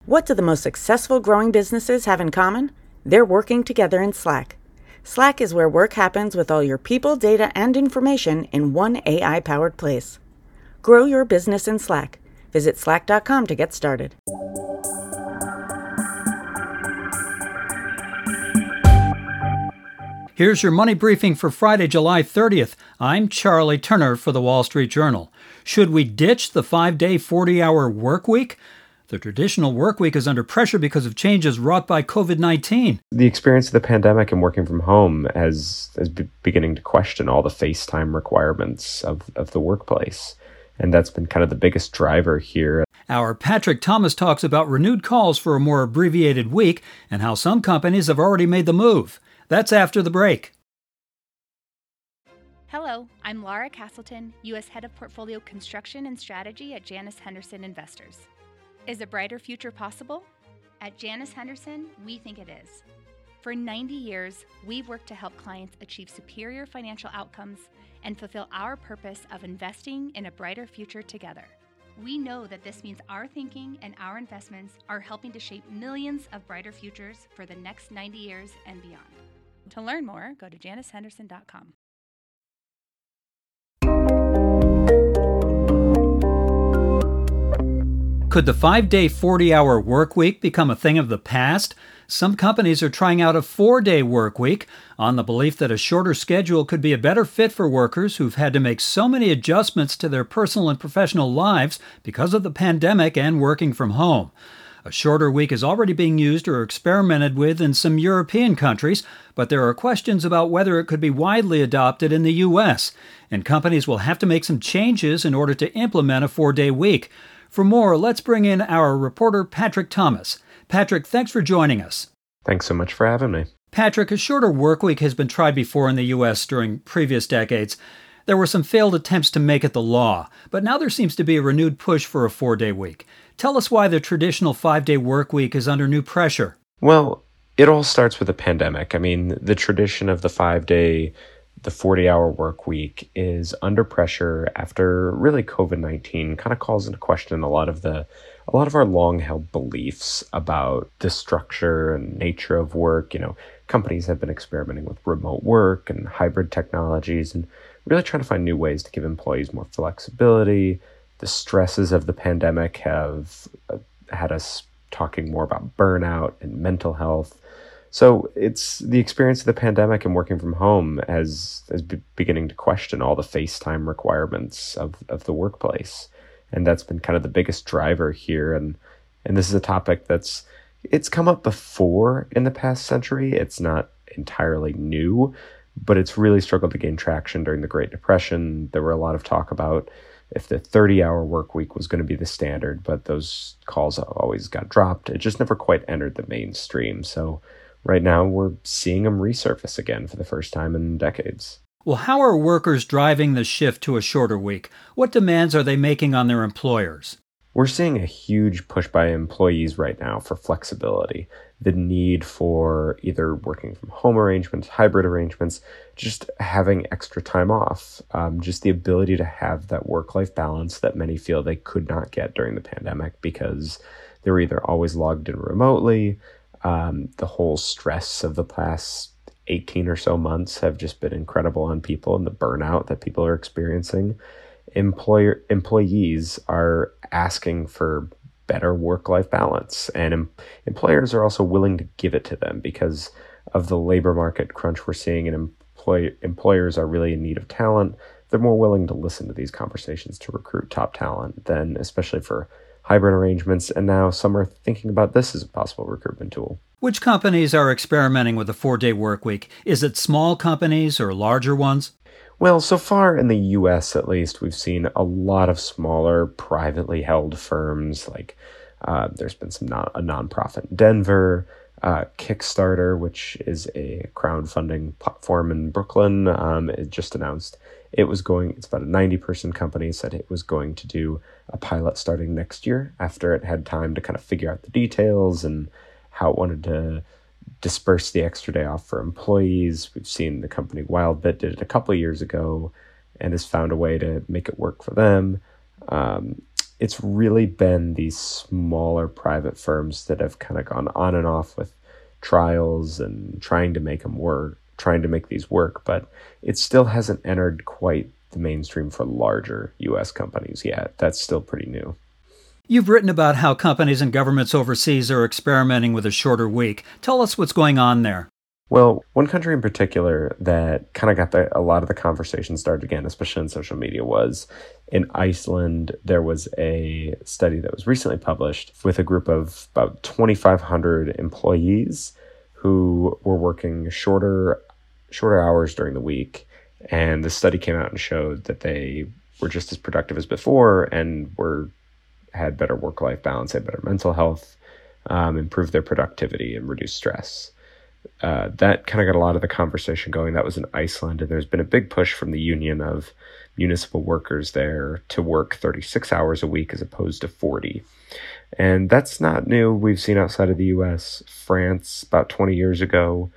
What do the most successful growing businesses have in common? They're working together in Slack. Slack is where work happens with all your people, data, and information in one AI-powered place. Grow your business in Slack. Visit slack.com to get started. Here's your money briefing for Friday, July 30th. I'm Charlie Turner for the Wall Street Journal. Should we ditch the 5-day, 40-hour work week? The traditional work week is under pressure because of changes wrought by COVID-19. The experience of the pandemic and working from home is beginning to question all the FaceTime requirements of the workplace. And that's been kind of the biggest driver here. Our Patrick Thomas talks about renewed calls for a more abbreviated week and how some companies have already made the move. That's after the break. Hello, I'm Laura Castleton, U.S. Head of Portfolio Construction and Strategy at Janus Henderson Investors. Is a brighter future possible? At Janus Henderson, we think it is. For 90 years, we've worked to help clients achieve superior financial outcomes and fulfill our purpose of investing in a brighter future together. We know that this means our thinking and our investments are helping to shape millions of brighter futures for the next 90 years and beyond. To learn more, go to janushenderson.com. Could the 5-day, 40-hour work week become a thing of the past? Some companies are trying out a 4-day work week on the belief that a shorter schedule could be a better fit for workers who've had to make so many adjustments to their personal and professional lives because of the pandemic and working from home. A shorter week is already being used or experimented with in some European countries, but there are questions about whether it could be widely adopted in the U.S., and companies will have to make some changes in order to implement a 4-day week. For more, let's bring in our reporter, Patrick Thomas. Patrick, thanks for joining us. Thanks so much for having me. Patrick, a shorter work week has been tried before in the U.S. during previous decades. There were some failed attempts to make it the law, but now there seems to be a renewed push for a 4-day week. Tell us why the traditional 5-day work week is under new pressure. Well, it all starts with the pandemic. I mean, the tradition of the 40-hour work week is under pressure after really COVID-19 kind of calls into question a lot of our long-held beliefs about the structure and nature of work. You know, companies have been experimenting with remote work and hybrid technologies and really trying to find new ways to give employees more flexibility. The stresses of the pandemic have had us talking more about burnout and mental health. So it's the experience of the pandemic and working from home as beginning to question all the FaceTime requirements of the workplace. And that's been kind of the biggest driver here. And this is a topic it's come up before in the past century. It's not entirely new, but it's really struggled to gain traction during the Great Depression. There were a lot of talk about if the 30-hour work week was going to be the standard, but those calls always got dropped. It just never quite entered the mainstream. So right now, we're seeing them resurface again for the first time in decades. Well, how are workers driving the shift to a shorter week? What demands are they making on their employers? We're seeing a huge push by employees right now for flexibility, the need for either working from home arrangements, hybrid arrangements, just having extra time off, just the ability to have that work-life balance that many feel they could not get during the pandemic because they were either always logged in remotely. The whole stress of the past 18 or so months have just been incredible on people and the burnout that people are experiencing. Employees are asking for better work-life balance, and employers are also willing to give it to them because of the labor market crunch we're seeing, and employers are really in need of talent. They're more willing to listen to these conversations to recruit top talent than especially for hybrid arrangements, and now some are thinking about this as a possible recruitment tool. Which companies are experimenting with a 4-day work week? Is it small companies or larger ones? Well, so far in the U.S. at least, we've seen a lot of smaller privately held firms. Like there's been a nonprofit in Denver, Kickstarter, which is a crowdfunding platform in Brooklyn. It just announced it's about a 90-person company, said it was going to do a pilot starting next year after it had time to kind of figure out the details and how it wanted to disperse the extra day off for employees. We've seen the company Wildbit did it a couple of years ago and has found a way to make it work for them. it's really been these smaller private firms that have kind of gone on and off with trials and trying to make these work, but it still hasn't entered quite the mainstream for larger U.S. companies yet. That's still pretty new. You've written about how companies and governments overseas are experimenting with a shorter week. Tell us what's going on there. Well, one country in particular that kind of got a lot of the conversation started again, especially in social media, was in Iceland. There was a study that was recently published with a group of about 2,500 employees who were working shorter hours during the week. And the study came out and showed that they were just as productive as before and had better work-life balance, had better mental health, improved their productivity, and reduced stress. That kind of got a lot of the conversation going. That was in Iceland, and there's been a big push from the Union of Municipal Workers there to work 36 hours a week as opposed to 40. And that's not new. We've seen outside of the U.S. France, about 20 years ago,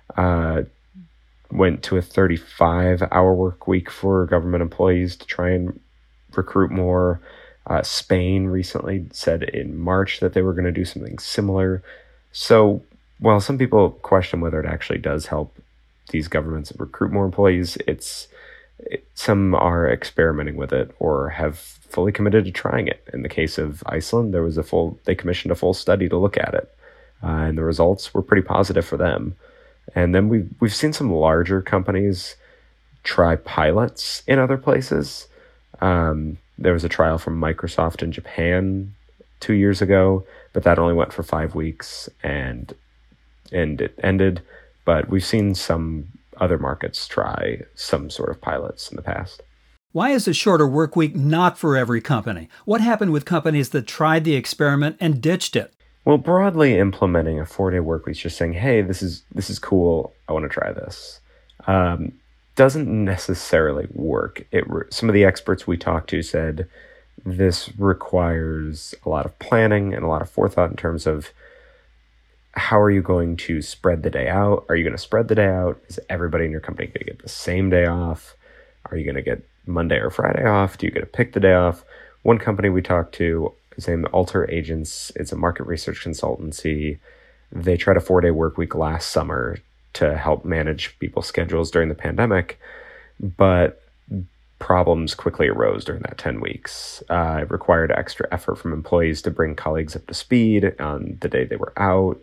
went to a 35-hour work week for government employees to try and recruit more. Spain recently said in March that they were going to do something similar. So while some people question whether it actually does help these governments recruit more employees, some are experimenting with it or have fully committed to trying it. In the case of Iceland, they commissioned a full study to look at it, and the results were pretty positive for them. And then we've seen some larger companies try pilots in other places. There was a trial from Microsoft in Japan 2 years ago, but that only went for 5 weeks and it ended. But we've seen some other markets try some sort of pilots in the past. Why is a shorter work week not for every company? What happened with companies that tried the experiment and ditched it? Well, broadly implementing a 4-day work week, just saying, hey, this is cool, I want to try this, doesn't necessarily work. Some of the experts we talked to said this requires a lot of planning and a lot of forethought in terms of how are you going to spread the day out? Are you going to spread the day out? Is everybody in your company going to get the same day off? Are you going to get Monday or Friday off? Do you get to pick the day off? One company we talked to is named Alter Agents. It's a market research consultancy. They tried a 4-day work week last summer to help manage people's schedules during the pandemic, but problems quickly arose during that 10 weeks. It required extra effort from employees to bring colleagues up to speed on the day they were out.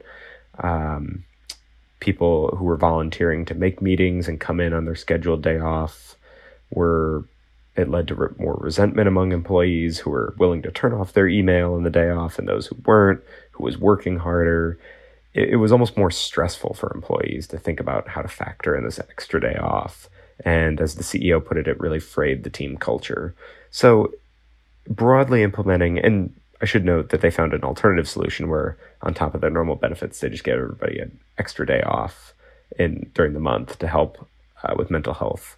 People who were volunteering to make meetings and come in on their scheduled day off it led to more resentment among employees who were willing to turn off their email on the day off and those who weren't, who was working harder. It was almost more stressful for employees to think about how to factor in this extra day off. And as the CEO put it really frayed the team culture. So broadly implementing, and I should note that they found an alternative solution where on top of their normal benefits, they just gave everybody an extra day off during the month to help with mental health.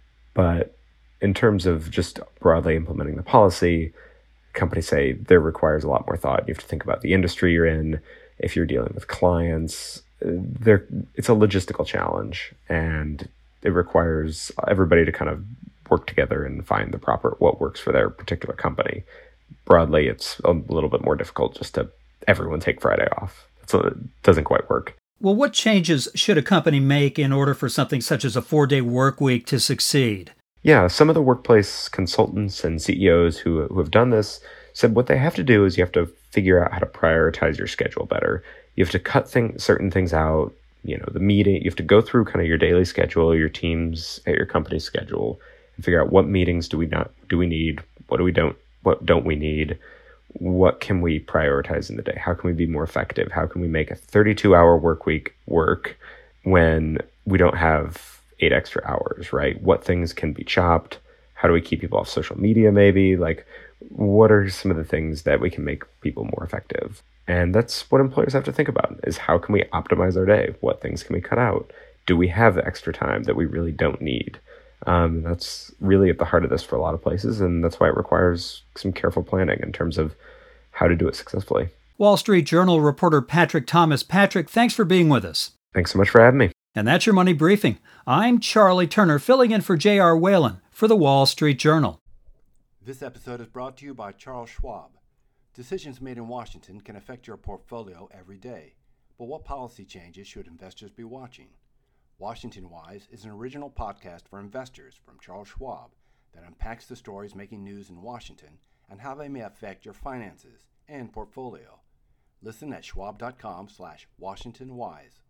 But in terms of just broadly implementing the policy, companies say there requires a lot more thought. You have to think about the industry you're in. If you're dealing with clients, it's a logistical challenge, and it requires everybody to kind of work together and find what works for their particular company. Broadly, it's a little bit more difficult just to everyone take Friday off. So it doesn't quite work. Well, what changes should a company make in order for something such as a 4-day work week to succeed? Yeah, some of the workplace consultants and CEOs who have done this said what they have to do is you have to figure out how to prioritize your schedule better. You have to cut certain things out. The meeting, you have to go through kind of your daily schedule, your teams at your company's schedule, and figure out what meetings do we need, what don't we need, what can we prioritize in the day, how can we be more effective, how can we make a 32-hour work week work when we don't have 8 extra hours, right? What things can be chopped? How do we keep people off social media maybe? What are some of the things that we can make people more effective? And that's what employers have to think about, is how can we optimize our day? What things can we cut out? Do we have extra time that we really don't need? That's really at the heart of this for a lot of places, and that's why it requires some careful planning in terms of how to do it successfully. Wall Street Journal reporter Patrick Thomas. Patrick, thanks for being with us. Thanks so much for having me. And that's your Money Briefing. I'm Charlie Turner, filling in for J.R. Whalen for the Wall Street Journal. This episode is brought to you by Charles Schwab. Decisions made in Washington can affect your portfolio every day, but what policy changes should investors be watching? Washington Wise is an original podcast for investors from Charles Schwab that unpacks the stories making news in Washington and how they may affect your finances and portfolio. Listen at schwab.com/WashingtonWise.